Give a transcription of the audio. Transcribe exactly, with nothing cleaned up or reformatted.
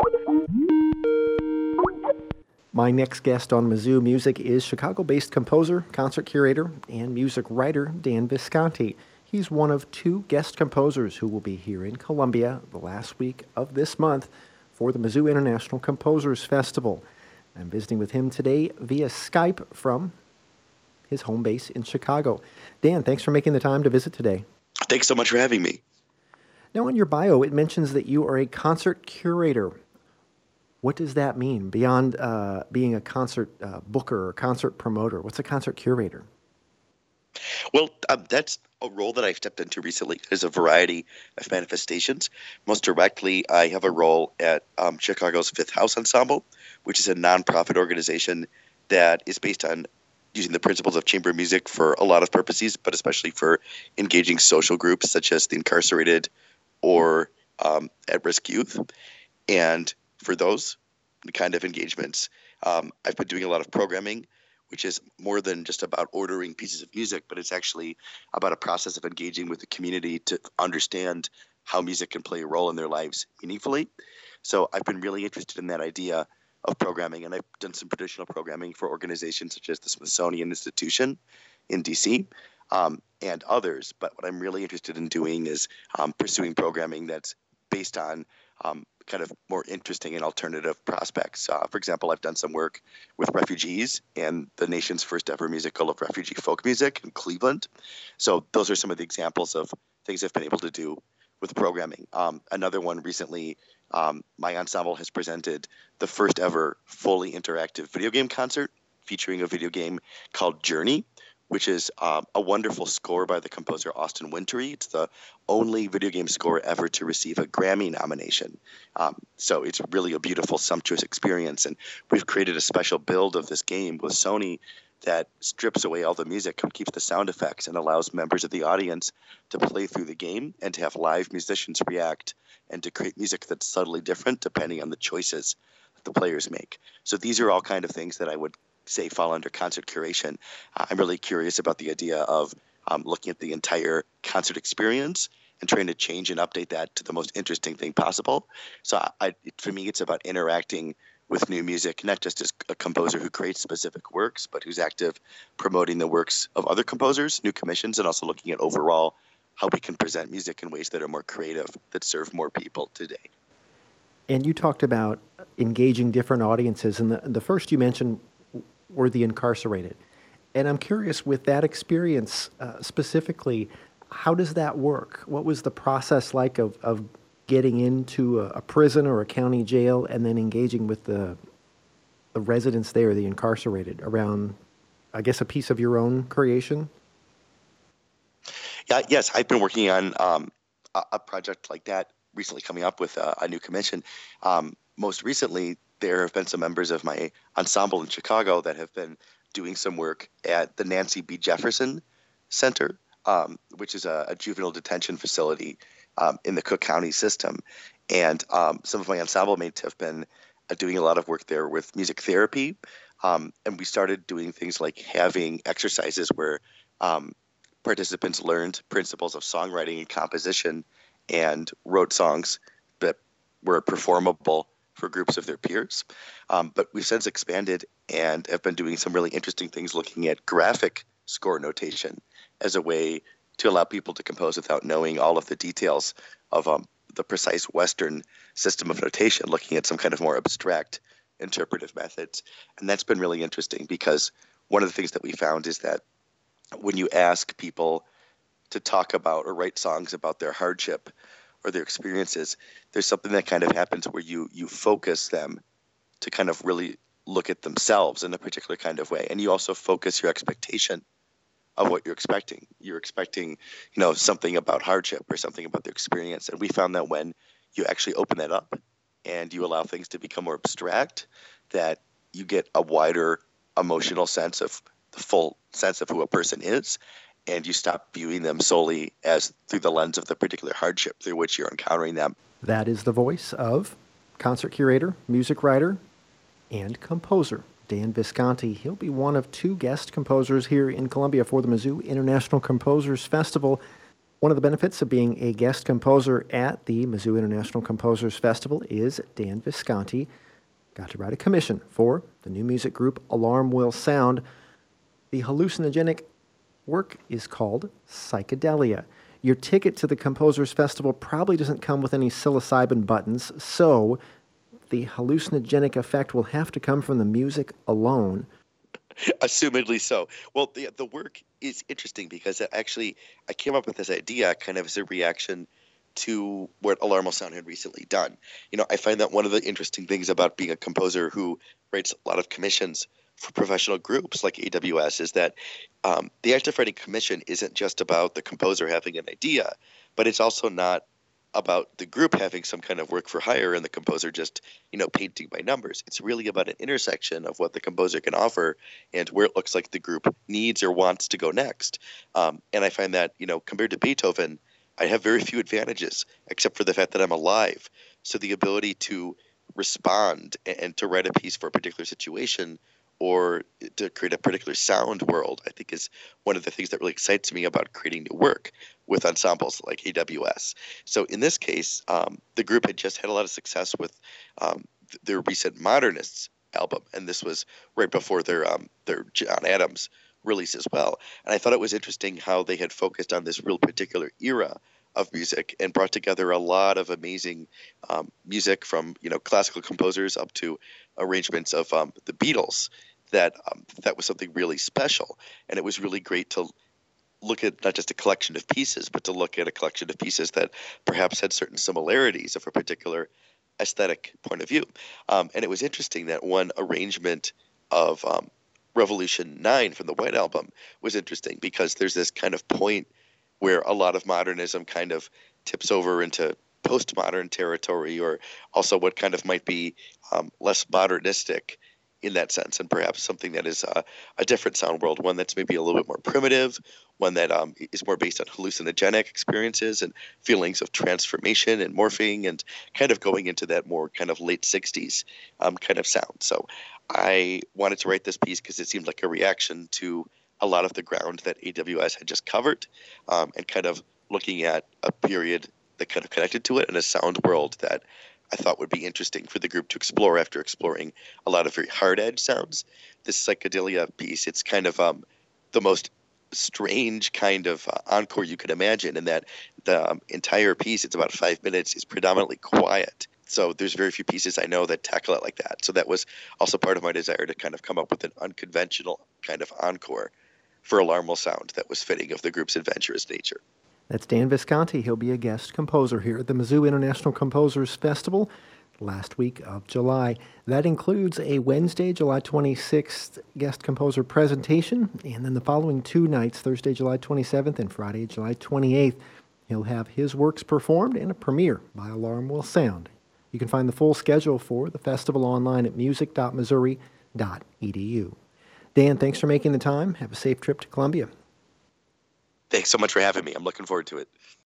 My next guest on Mizzou Music is Chicago-based composer, concert curator, and music writer Dan Visconti. He's one of two guest composers who will be here in Columbia the last week of this month for the Mizzou International Composers Festival. I'm visiting with him today via Skype from his home base in Chicago. Dan, thanks for making the time to visit today. Thanks so much for having me. Now, in your bio, it mentions that you are a concert curator. What does that mean beyond uh, being a concert uh, booker or concert promoter? What's a concert curator? Well, um, that's a role that I've stepped into recently. There's a variety of manifestations. Most directly, I have a role at um, Chicago's Fifth House Ensemble, which is a nonprofit organization that is based on using the principles of chamber music for a lot of purposes, but especially for engaging social groups such as the incarcerated or um, at-risk youth. And for those kind of engagements, um, I've been doing a lot of programming, which is more than just about ordering pieces of music, but it's actually about a process of engaging with the community to understand how music can play a role in their lives meaningfully. So I've been really interested in that idea of programming, and I've done some traditional programming for organizations such as the Smithsonian Institution in D C um, and others. But what I'm really interested in doing is um, pursuing programming that's based on um, kind of more interesting and alternative prospects. Uh, for example, I've done some work with refugees and the nation's first ever musical of refugee folk music in Cleveland. So those are some of the examples of things I've been able to do with programming. Um, another one recently, um, my ensemble has presented the first ever fully interactive video game concert featuring a video game called Journey, which is um, a wonderful score by the composer Austin Wintory. It's the only video game score ever to receive a Grammy nomination. Um, so it's really a beautiful, sumptuous experience. And we've created a special build of this game with Sony that strips away all the music and keeps the sound effects and allows members of the audience to play through the game and to have live musicians react and to create music that's subtly different depending on the choices that the players make. So these are all kind of things that I would say fall under concert curation. Uh, I'm really curious about the idea of um, looking at the entire concert experience and trying to change and update that to the most interesting thing possible. So I, for me, it's about interacting with new music, not just as a composer who creates specific works, but who's active promoting the works of other composers, new commissions, and also looking at overall how we can present music in ways that are more creative, that serve more people today. And you talked about engaging different audiences, and the, the first you mentioned were the incarcerated. And I'm curious, with that experience uh, specifically, how does that work? What was the process like of, of getting into a, a prison or a county jail and then engaging with the, the residents there, the incarcerated, around, I guess, a piece of your own creation? Yeah, yes, I've been working on um, a, a project like that recently, coming up with a, a new commission. Um, most recently, there have been some members of my ensemble in Chicago that have been doing some work at the Nancy B. Jefferson Center, um, which is a, a juvenile detention facility um, in the Cook County system. And um, some of my ensemble mates have been uh, doing a lot of work there with music therapy. Um, and we started doing things like having exercises where um, participants learned principles of songwriting and composition and wrote songs that were performable for groups of their peers. Um, but we've since expanded and have been doing some really interesting things looking at graphic score notation as a way to allow people to compose without knowing all of the details of um, the precise Western system of notation, looking at some kind of more abstract interpretive methods. And that's been really interesting because one of the things that we found is that when you ask people to talk about or write songs about their hardship or their experiences, there's something that kind of happens where you you focus them to kind of really look at themselves in a particular kind of way. And you also focus your expectation of what you're expecting. You're expecting, you know, something about hardship or something about their experience. And we found that when you actually open that up and you allow things to become more abstract, that you get a wider emotional sense of the full sense of who a person is. And you stop viewing them solely as through the lens of the particular hardship through which you're encountering them. That is the voice of concert curator, music writer, and composer Dan Visconti. He'll be one of two guest composers here in Columbia for the Mizzou International Composers Festival. One of the benefits of being a guest composer at the Mizzou International Composers Festival is Dan Visconti got to write a commission for the new music group Alarm Will Sound. The hallucinogenic work is called Psychedelia. Your ticket to the Composers Festival probably doesn't come with any psilocybin buttons, so the hallucinogenic effect will have to come from the music alone. Assumedly so. Well, the the work is interesting because it actually I came up with this idea kind of as a reaction to what Alarm Will Sound had recently done. You know, I find that one of the interesting things about being a composer who writes a lot of commissions for professional groups like A W S is that um, the act of writing commission isn't just about the composer having an idea, but it's also not about the group having some kind of work for hire and the composer just, you know, painting by numbers. It's really about an intersection of what the composer can offer and where it looks like the group needs or wants to go next. Um, and I find that, you know, compared to Beethoven, I have very few advantages except for the fact that I'm alive. So the ability to respond and to write a piece for a particular situation or to create a particular sound world, I think is one of the things that really excites me about creating new work with ensembles like A W S. So in this case, um, the group had just had a lot of success with um, th- their recent Modernists album, and this was right before their um, their John Adams release as well. And I thought it was interesting how they had focused on this real particular era of music and brought together a lot of amazing um, music from, you know, classical composers up to arrangements of um, the Beatles. That um, that was something really special, and it was really great to look at not just a collection of pieces, but to look at a collection of pieces that perhaps had certain similarities of a particular aesthetic point of view. Um, and it was interesting that one arrangement of um, Revolution nine from the White Album was interesting because there's this kind of point where a lot of modernism kind of tips over into postmodern territory, or also what kind of might be um, less modernistic in that sense, and perhaps something that is uh, a different sound world, one that's maybe a little bit more primitive, one that um, is more based on hallucinogenic experiences and feelings of transformation and morphing and kind of going into that more kind of late sixties um, kind of sound. So I wanted to write this piece because it seemed like a reaction to a lot of the ground that A W S had just covered um, and kind of looking at a period that kind of connected to it and a sound world that I thought would be interesting for the group to explore after exploring a lot of very hard edge sounds. This Psychedelia piece, it's kind of um, the most strange kind of uh, encore you could imagine, in that the um, entire piece, it's about five minutes, is predominantly quiet. So there's very few pieces I know that tackle it like that. So that was also part of my desire to kind of come up with an unconventional kind of encore for Alarm Will Sound that was fitting of the group's adventurous nature. That's Dan Visconti. He'll be a guest composer here at the Mizzou International Composers Festival last week of July. That includes a Wednesday, July twenty-sixth guest composer presentation, and then the following two nights, Thursday, July twenty-seventh and Friday, July twenty-eighth, he'll have his works performed and a premiere by Alarm Will Sound. You can find the full schedule for the festival online at music dot missouri dot e d u. Dan, thanks for making the time. Have a safe trip to Columbia. Thanks so much for having me. I'm looking forward to it.